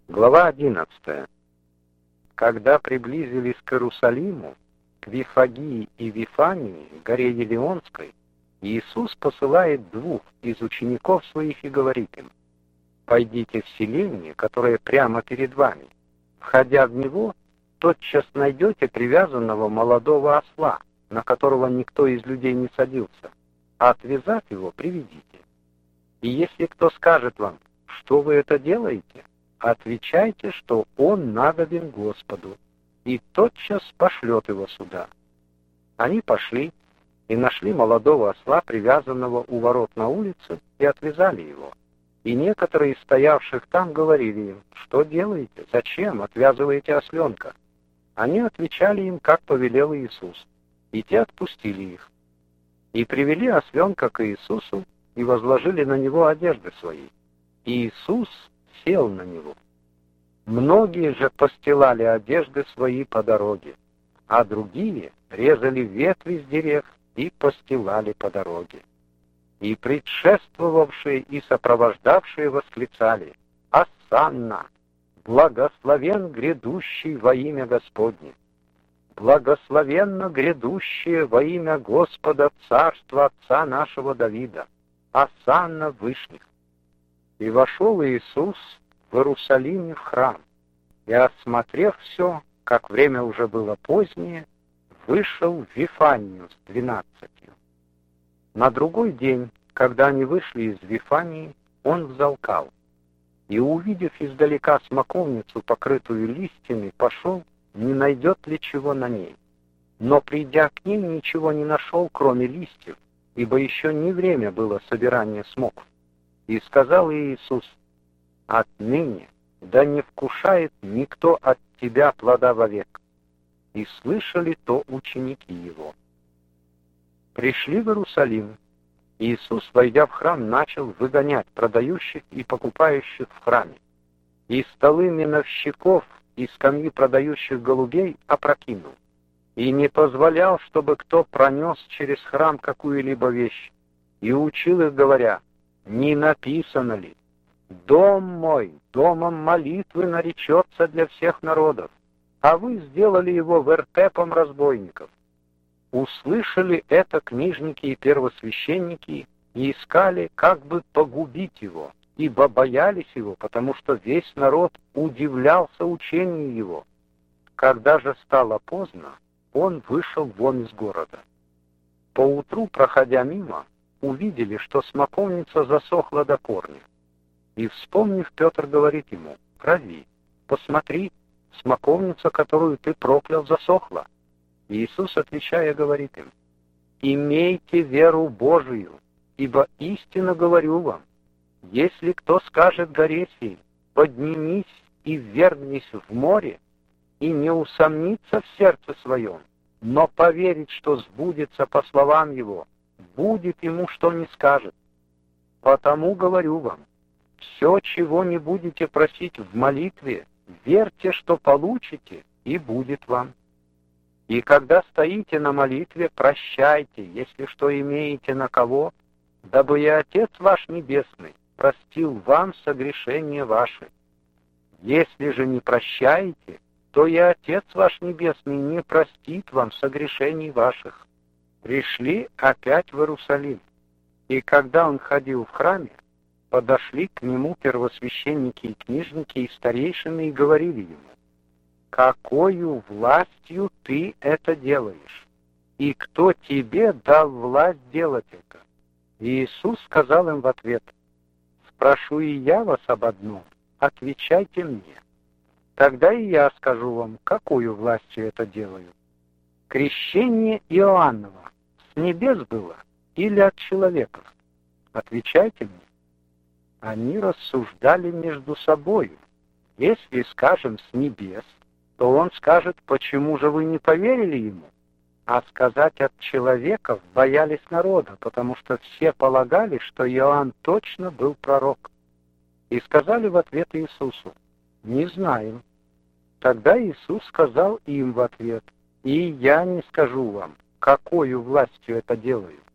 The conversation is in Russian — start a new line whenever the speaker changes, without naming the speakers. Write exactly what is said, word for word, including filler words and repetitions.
Глава одиннадцатая. Когда приблизились к Иерусалиму, к Вифагии и Вифании, горе Елеонской, Иисус посылает двух из учеников своих и говорит им: «Пойдите в селение, которое прямо перед вами. Входя в него, тотчас найдете привязанного молодого осла, на которого никто из людей не садился, а отвязав его, приведите. И если кто скажет вам, что вы это делаете, отвечайте, что он надобен Господу, и тотчас пошлет его сюда». Они пошли и нашли молодого осла, привязанного у ворот на улице, и отвязали его. И некоторые из стоявших там говорили им: «Что делаете? Зачем отвязываете осленка?» Они отвечали им, как повелел Иисус, и те отпустили их. И привели осленка к Иисусу, и возложили на него одежды свои. И Иисус сел на него. Многие же постилали одежды свои по дороге, а другие резали ветви с дерев и постилали по дороге. И предшествовавшие и сопровождавшие восклицали: «Осанна! Благословен грядущий во имя Господне! Благословенно грядущее во имя Господа царства отца нашего Давида! Осанна в вышних!» И вошел Иисус в Иерусалиме в храм, и, осмотрев все, как время уже было позднее, вышел в Вифанию с двенадцатью. На другой день, когда они вышли из Вифании, он взалкал, и, увидев издалека смоковницу, покрытую листьями, пошел, не найдет ли чего на ней. Но, придя к ней, ничего не нашел, кроме листьев, ибо еще не время было собирания смоков. И сказал Иисус: «Отныне да не вкушает никто от тебя плода вовек». И слышали то ученики его. Пришли в Иерусалим. Иисус, войдя в храм, начал выгонять продающих и покупающих в храме. И столы миновщиков и скамьи продающих голубей опрокинул. И не позволял, чтобы кто пронес через храм какую-либо вещь. И учил их, говоря: «Не написано ли: дом мой домом молитвы наречется для всех народов, а вы сделали его вертепом разбойников». Услышали это книжники и первосвященники и искали, как бы погубить его, ибо боялись его, потому что весь народ удивлялся учению его. Когда же стало поздно, он вышел вон из города. Поутру, проходя мимо, увидели, что смоковница засохла до корня. И, вспомнив, Петр говорит ему: «Рави, посмотри, смоковница, которую ты проклял, засохла». И Иисус, отвечая, говорит им: «Имейте веру Божию, ибо истинно говорю вам, если кто скажет горе сей: поднимись и ввергнись в море, и не усомнится в сердце своем, но поверит, что сбудется по словам его, будет ему, что не скажет. Потому говорю вам, все, чего не будете просить в молитве, верьте, что получите, и будет вам. И когда стоите на молитве, прощайте, если что имеете на кого, дабы и Отец ваш Небесный простил вам согрешения ваши. Если же не прощаете, то и Отец ваш Небесный не простит вам согрешений ваших». Пришли опять в Иерусалим, и когда он ходил в храме, подошли к нему первосвященники и книжники и старейшины и говорили ему: «Какою властью ты это делаешь? И кто тебе дал власть делать это?» И Иисус сказал им в ответ: «Спрошу и я вас об одном, отвечайте мне. Тогда и я скажу вам, какую властью это делаю. Крещение Иоаннова с небес было или от человеков? Отвечайте мне». Они рассуждали между собою: «Если скажем с небес, то он скажет: почему же вы не поверили ему? А сказать от человеков боялись народа, потому что все полагали, что Иоанн точно был пророк». И сказали в ответ Иисусу: «Не знаем». Тогда Иисус сказал им в ответ: «И я не скажу вам, какою властью это делаю.